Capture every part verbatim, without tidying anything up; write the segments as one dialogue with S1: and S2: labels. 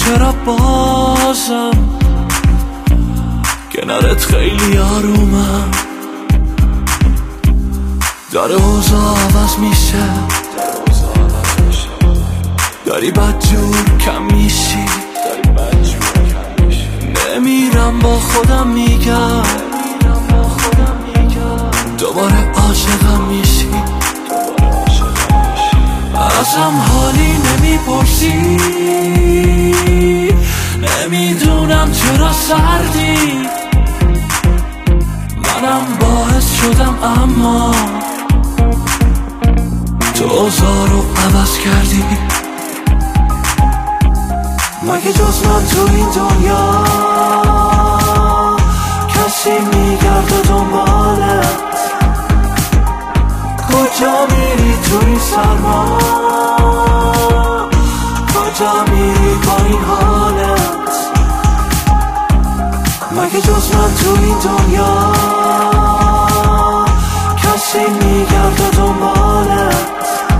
S1: چرا بازم کنارت خیلی آرومم، داره اوضاع عوض میشه، داری بدجور کم میشی، نمیرم با خودم میگم دوباره عاشقم میشی، ازم حالی نمیپرسی، نمیدونم چرا سردی، منم باعث شدم اما تو اوضاع رو عوض کردی. مگه جز من تو این دنیا کسی میگرده دنبالت؟ کجا میری تو این سرما؟ کجا میری با این حالت؟ مگه جز من تو این دنیا کسی میگرده دنبالت؟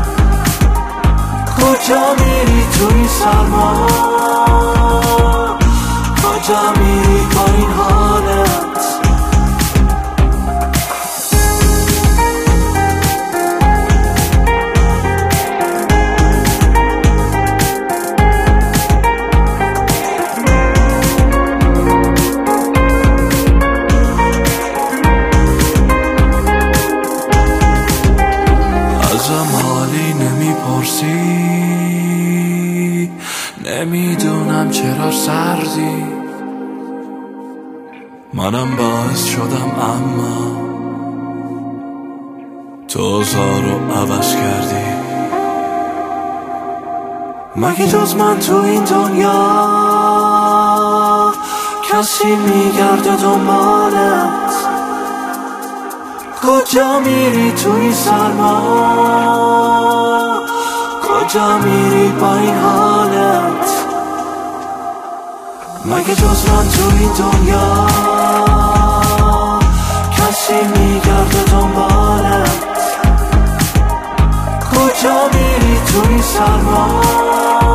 S1: کجا میری تو این سرما؟ کجا میری با این حالت؟ ازم حالی نمیپرسی، نمیدونم چرا سردی، منم باعث شدم اما تو اوضاع رو عوض کردی. مگه جز من تو این دنیا کسی میگرده دنبالت؟ کجا میری تو این سرما؟ کجا میری با این حالت؟ مگه جز من تو این دنیا کسی میگرده دنبالت؟ کجا میری تو این سرما؟